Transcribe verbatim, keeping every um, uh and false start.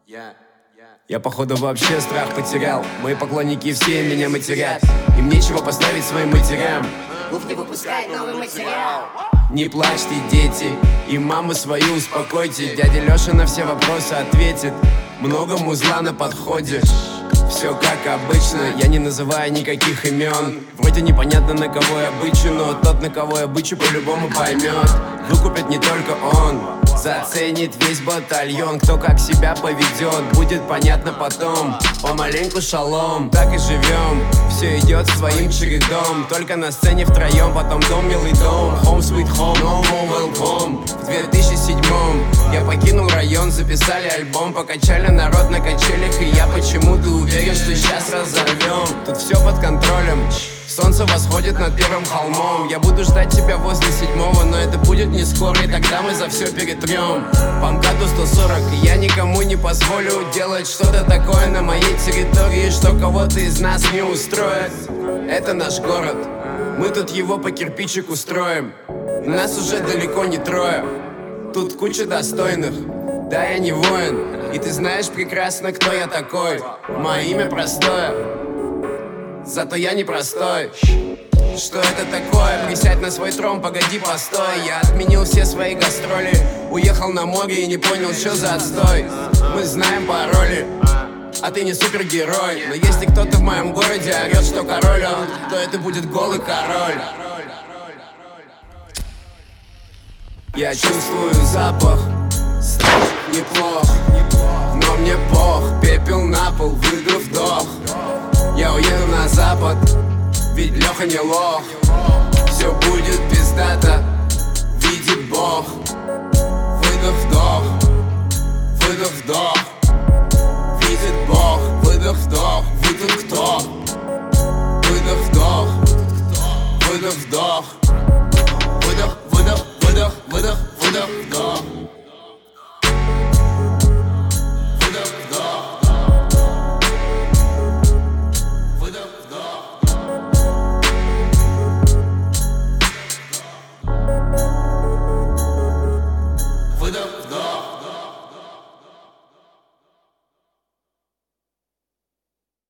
Я походу вообще страх потерял. Мои поклонники все меня матерят. Им нечего поставить своим матерям. Гуф не выпускает новый материал. Не плачьте, дети, и маму свою успокойте. Дядя Лёша на все вопросы ответит. Много музла на подходе. Все как обычно, я не называю никаких имен. Вроде непонятно, на кого я бычу, но тот, на кого я бычу, по-любому поймет. Выкупит не только он, заценит весь батальон. Кто как себя поведет, будет понятно потом. Помаленьку шалом, так и живем. Все идет своим чередом. Только на сцене втроем, потом дом, милый дом. Home sweet home, no more welcome. В две тысячи седьмом я покинул район, записали альбом. Покачали народ на качелях, и я почему-то уверен, что сейчас разорвем. Тут все под контролем. Солнце восходит над первым холмом. Я буду ждать тебя возле седьмого, но это будет не скоро, и тогда мы за все перетрем. По МКАДу сто сорок, и я никому не позволю делать что-то такое на моей территории, что кого-то из нас не устроит. Это наш город, мы тут его по кирпичику строим. Нас уже далеко не трое, тут куча достойных. Да, я не воин, и ты знаешь прекрасно, кто я такой. Мое имя простое, зато я непростой. Что это такое? Присядь на свой трон, погоди, постой. Я отменил все свои гастроли, уехал на море и не понял, что за отстой. Мы знаем пароли, а ты не супергерой. Но если кто-то в моем городе орет, что король он, то это будет голый король. Я чувствую запах, страх неплох, но мне бог. Пепел на пол, выиграв вдох. Я уеду на запад, ведь Леха не лох. Все будет пиздато, видит Бог.